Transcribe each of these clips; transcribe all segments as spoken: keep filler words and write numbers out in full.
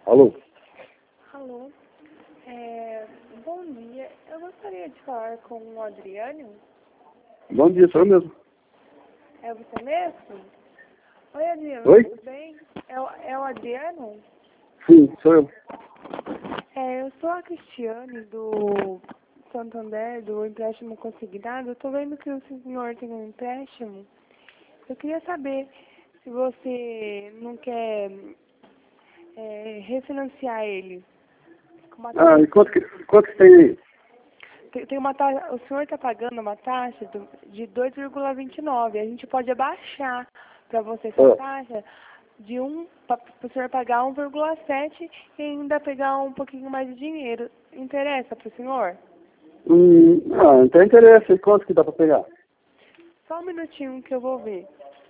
Alô? Alô, é, bom dia. Eu gostaria de falar com o Adriano. Bom dia, sou eu mesmo. É você mesmo? Oi, Adriano, Oi? tudo bem? É, o- é o Adriano? Sim, sou eu. É, eu sou a Cristiane do Santander, do empréstimo consignado. Eu estou vendo que o senhor tem um empréstimo. Eu queria saber se você não quer é, refinanciar ele. Com uma Ah, taxa e quanto que, quanto que tem aí? Tem tem uma taxa, o senhor está pagando uma taxa do- de dois vírgula vinte e nove. A gente pode abaixar para você essa Ah, taxa de um para o senhor pagar um vírgula sete e ainda pegar um pouquinho mais de dinheiro. Interessa para o senhor? hum, ah, não tem interesse. E quanto que dá pra pegar? Só um minutinho que eu vou ver.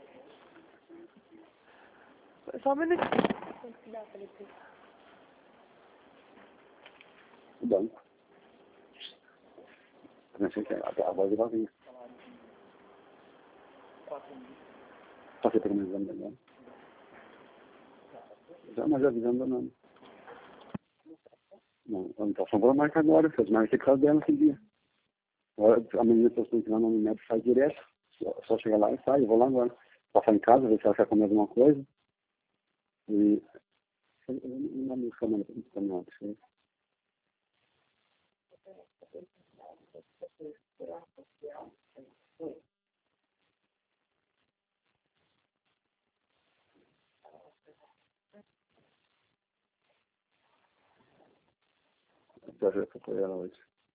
Só um minutinho. Quanto que dá para ele pegar? Bom. Não sei que a, a voz vai vir. Passei pelo menos exame da Já, mas avisando não. Não, a anotação vou marcar agora. Vocês marcam que dela naquele dia. Agora, a menina que eu estou ensinando no médico sai direto. Só, só chegar lá e sai. Eu vou lá agora. Passar em casa, ver se ela quer comer alguma coisa. E... Eu não me chamo de caminhão. Já já foi ela hoje.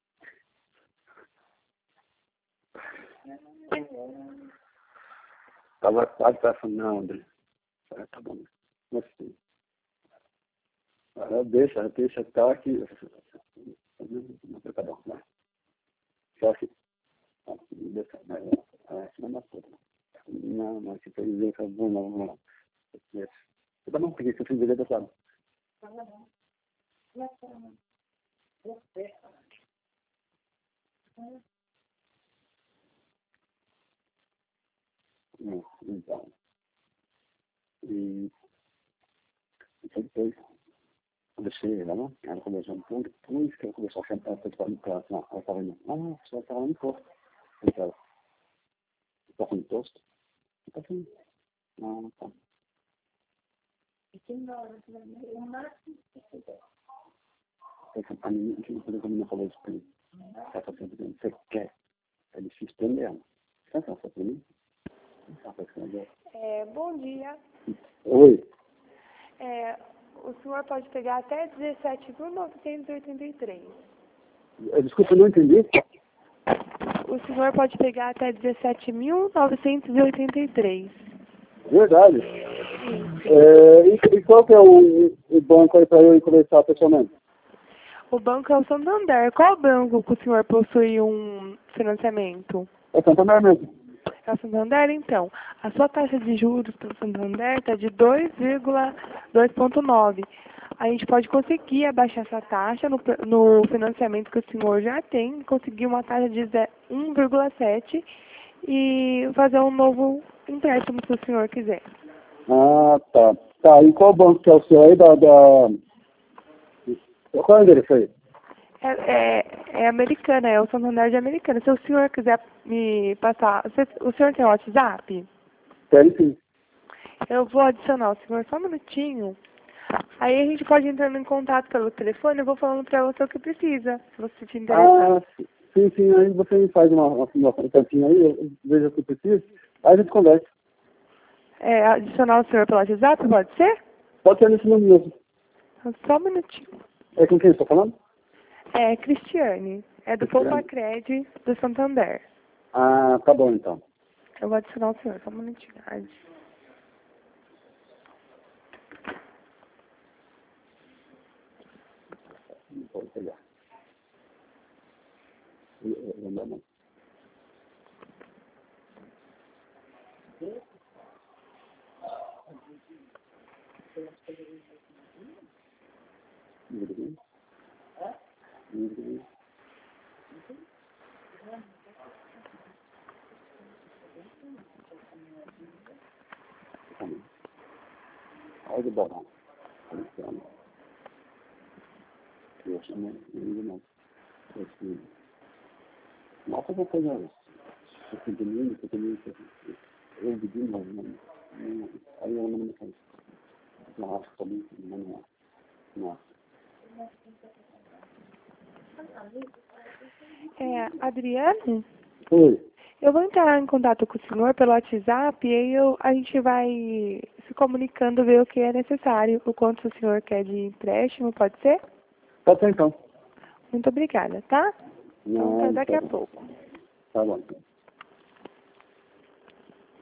Tava quase passando, não, André. Ah, tá bom. Mas sim. Ah, deixa, deixa, tá aqui. Não, tá bom, né? Só que. Ah, deixa, né? Ah, não, não, não, não, se foi dizer que é bom, não, não. Deixa. Tá bom, porque se eu fiz ele, eu sabe. Não, então. E depois, eu deixei ela, não? Ela começou um pouco, depois que ela começou a sentar, eu falei pra ela, não, ela tava indo, ah, você tava no posto. Então, tá com posto? Tá assim, não, tá. A menina, a menina falou isso pra mim. Ela falou assim, você quer? É difícil pra ela. Você não pra mim? Ela falou assim, É, bom dia. oi. É, o senhor pode pegar até dezessete mil novecentos e oitenta e três. Desculpa, eu não entendi. O senhor pode pegar até dezessete mil novecentos e oitenta e três. Verdade. Isso. É, e, e qual que é o, o banco aí para eu ir conversar pessoalmente? O banco é o Santander. Qual banco que o senhor possui um financiamento? É Santander mesmo. É o Santander, então. A sua taxa de juros pelo Santander está de dois vírgula dois ponto nove. A gente pode conseguir abaixar essa taxa no, no financiamento que o senhor já tem, conseguir uma taxa de um vírgula sete e fazer um novo empréstimo se o senhor quiser. Ah, tá. Tá, e qual banco que é o seu aí da... da... Qual é o endereço aí? É, é, é americana, é o Santander de Americana. Se o senhor quiser me passar... Você, o senhor tem WhatsApp? Tem sim. Eu vou adicionar o senhor só um minutinho. Aí a gente pode entrar em contato pelo telefone, eu vou falando pra você o que precisa, se você te interessar. Ah, sim, sim, aí você me faz uma, uma, uma cantinha aí, eu vejo o que precisa, aí a gente conversa. É, adicionar o senhor pelo WhatsApp, pode ser? Pode ser nesse nome mesmo. Só um minutinho. É com quem eu estou falando? É, Cristiane. É do Cristiane. Poupacred do Santander. Ah, tá bom então. Eu vou adicionar o senhor, só um minutinho. Adi- Pode pegar. Eu- eu- eu não- não. Tudo bem? Tudo bem? Tá bom. Olha o balão. Cristiano. acha, né? Ainda não. Assim, nossa, eu vou fazer esse domingo, esse domingo, eu pedi, mas não, não, aí eu não me canso. Não acho também, não, não, não. É, Adriano, Oi. eu vou entrar em contato com o senhor pelo WhatsApp e aí eu, a gente vai se comunicando, ver o que é necessário, o quanto o senhor quer de empréstimo, pode ser? Pode ser então. Muito obrigada, tá? Então, Não, até daqui a tá, pouco. tá bom.